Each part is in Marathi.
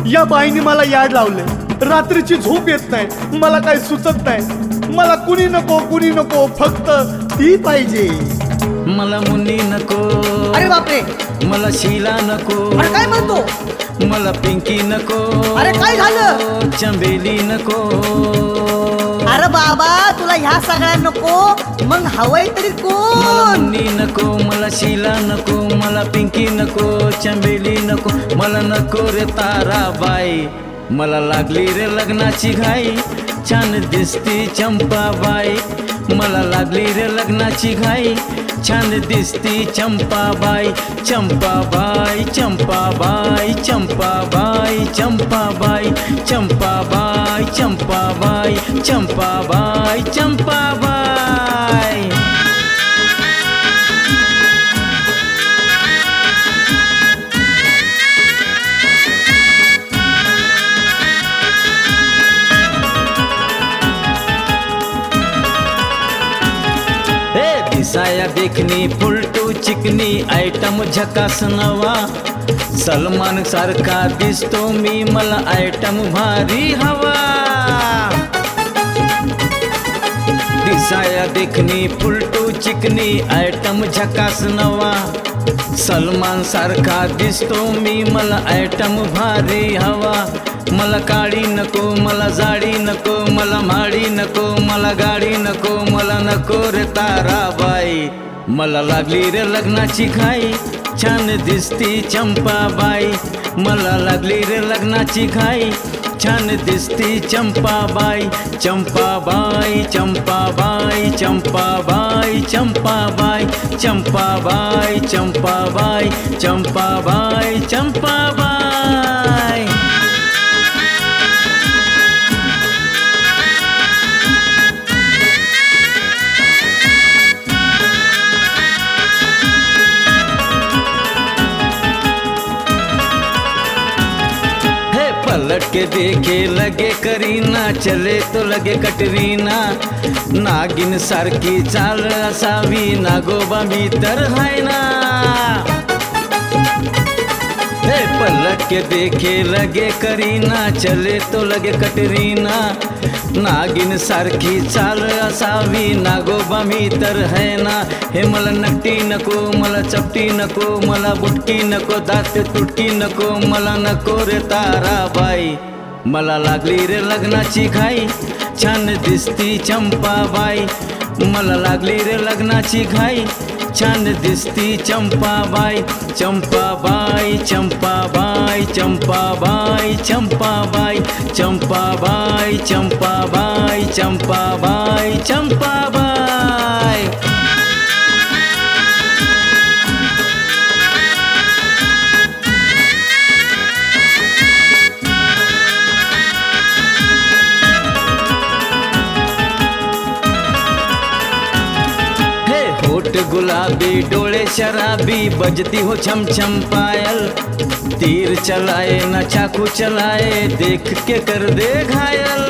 या बाईने मला याड लावले, रात्रीची झोप येत नाही, मला काय सुचत नाही, मला कुणी नको फक्त ती पाहिजे. मला मुन्नी नको, अरे बापरे, मला शीला नको, अरे काय म्हणतो, मला पिंकी नको, अरे काय झालं, चंबेली नको. अरे बाबा तुला ह्या सगळ्या नको, मग हवंय तरी मला कोण. मुन्नी नको, मला शीला नको, मला पिंकी नको, चंबेली नको, मला नको रे ताराबाई. मला लागली रे लग्नाची घाई, छान दिसती चंपाबाई. मला लागली रे लग्नाची घाई, छान दिसती चंपाबाई. चंपाबाई चंपाबाई चंपाबाई चंपाबाई चंपाबाई चंपाबाई चंपाबाई चंपाबाई. दिसाया देखनी फुलटू चिकनी, आयटम झकास नवा, सलमान सारखा दिसतो मी, मला आयटम भारी हवा. दिसाया देखनी फुलटू चिकनी, आयटम झकास नवा, सलमान सारखा दिसतो मी, मला आयटम भारी हवा. मला काळी नको, मला जाडी नको, मला म्हाडी नको, मला गाडी नको, मला नको रे ताराबाई. मला लागली रे लग्नाची घाई, छान दिसती चंपाबाई. मला लागली रे लग्नाची घाई, छान दिसती चंपाबाई. चंपाबाई चंपाबाई चंपाबाई चंपाबाई चंपाबाई चंपाबाई चंपाबाई चंपाबाई. पलट के देखे लगे करीना, चले तो लगे कटरीना. नागिन सारखी चाल असावी, नागोबा मी तर हाय ना. पलट के देखे लगे करीना, चले तो लगे कटरीना. नागिन सारखी चाल असावी, नागोबा मी तर है ना. हे मला नकटी नको, मला चपटी नको, मला बुटकी नको, दात तुटकी नको, मला नको रे ताराबाई. मला लागली रे लग्नाची घाई, छान दिसती चंपाबाई. मला लागली रे लग्नाची घाई, छान दिसती चंपाबाई. चंपाबाई चंपाबाई चंपाबाई चंपाबाई चंपाबाई चंपाबाई चंपाबाई चंपाबाई. होठ गुलाबी, डोले शराबी, बजती हो छम छम पायल. तीर चलाए न चाकू चलाए, देख के कर दे घायल.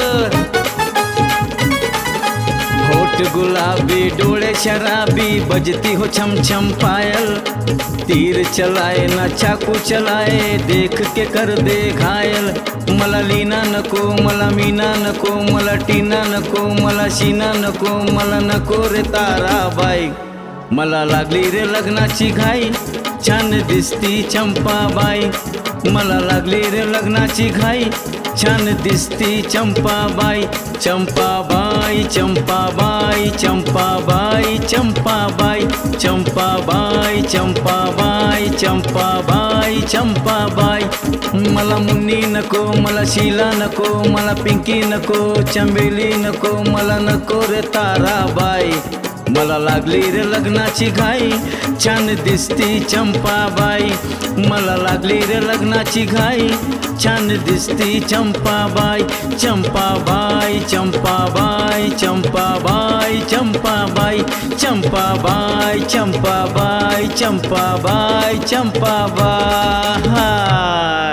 होठ गुलाबी, डोले शराबी, बजती हो छम छम पायल. तीर चलाए न चाकू चलाए, देख के कर दे घायल. मला लीना नको, मला मीना नको, मला टीना नको, मला शीना नको, मला नको रे ताराबाई. मला लागली रे लग्नाची घाई, छान दिसती चंपाबाई. मला लागली रे लग्नाची घाई, छान दिसती चंपाबाई. चंपाबाई चंपाबाई चंपाबाई चंपाबाई चंपाबाई चंपाबाई चंपाबाई चंपाबाई. मला मुन्नी नको, मला शीला नको, मला पिंकी नको, चंबेली नको, मला नको रे ताराबाई. मला लागली रे लग्नाची घाई, छान दिसती चंपाबाई. मला लागली रे लग्नाची घाई, छान दिसती चंपाबाई. चंपाबाई चंपाबाई चंपाबाई चंपाबाई चंपाबाई चंपाबाई चंपाबाई चंपाबाई.